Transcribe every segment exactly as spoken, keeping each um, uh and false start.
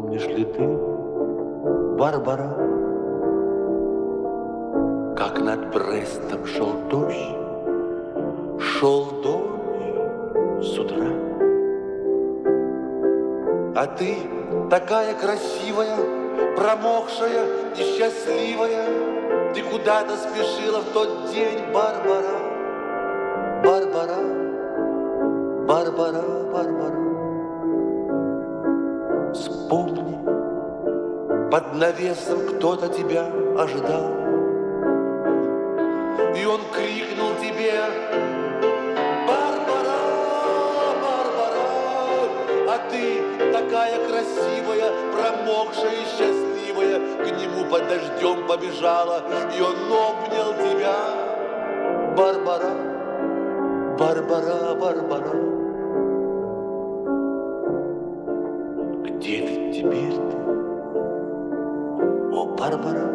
Помнишь ли ты, Барбара, как над Брестом шел дождь, шел дождь с утра? А ты такая красивая, промокшая, несчастливая, ты куда-то спешила в тот день, Барбара, Барбара, Барбара, Барбара. Вспомни, под навесом кто-то тебя ожидал, и он крикнул тебе: Барбара, Барбара, а ты такая красивая, промокшая и счастливая, к нему под дождем побежала, и он обнял тебя. Барбара, Барбара, Барбара. Где ты теперь ты, о Барбара,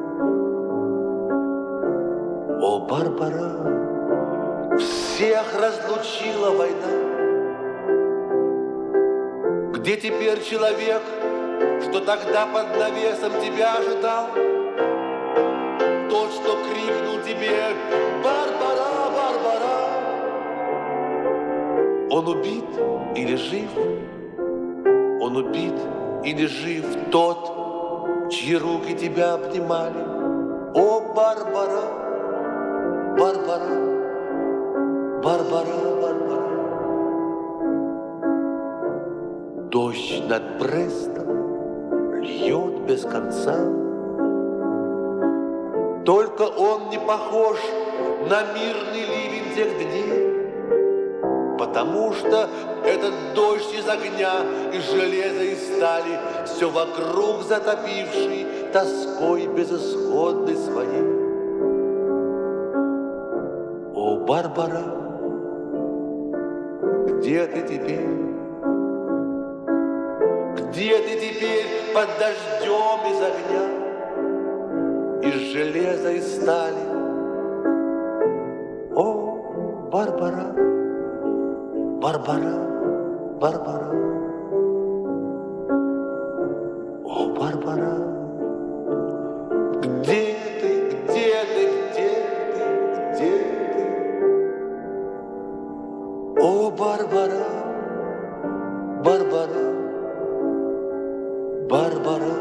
о Барбара? Всех разлучила война. Где теперь человек, что тогда под навесом тебя ожидал? Тот, что крикнул тебе: Барбара, Барбара. Он убит или жив? Он убит или жив тот, чьи руки тебя обнимали? О, Барбара, Барбара, Барбара, Барбара. Дождь над Брестом льет без конца. Только он не похож на мирный ливень тех дней, потому что этот дождь из огня, из железа и стали, все вокруг затопивший тоской безысходной своей. О, Барбара, где ты теперь? Где ты теперь под дождем из огня, из железа и стали? О, Барбара, Барбара, Барбара, о, Барбара, где ты, где ты, где ты, где ты? О, Барбара, Барбара, Барбара.